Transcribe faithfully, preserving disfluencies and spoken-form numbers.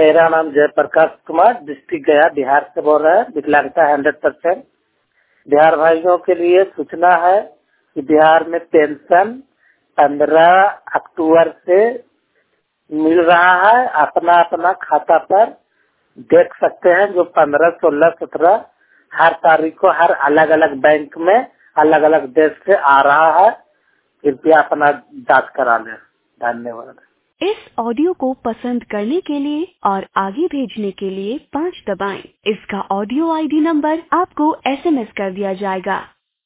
मेरा नाम जयप्रकाश कुमार, डिस्ट्रिक्ट गया, बिहार से बोल रहे हैं। विकलांगता हंड्रेड परसेंट। बिहार भाइयों के लिए सूचना है कि बिहार में पेंशन पंद्रह अक्टूबर से मिल रहा है। अपना अपना खाता पर देख सकते हैं। जो पंद्रह सोलह सत्रह हर तारीख को हर अलग अलग बैंक में अलग अलग देश से आ रहा है। कृपया अपना जांच करा लें। धन्यवाद। इस ऑडियो को पसंद करने के लिए और आगे भेजने के लिए पाँच दबाएं। इसका ऑडियो आईडी नंबर आपको एसएमएस कर दिया जाएगा।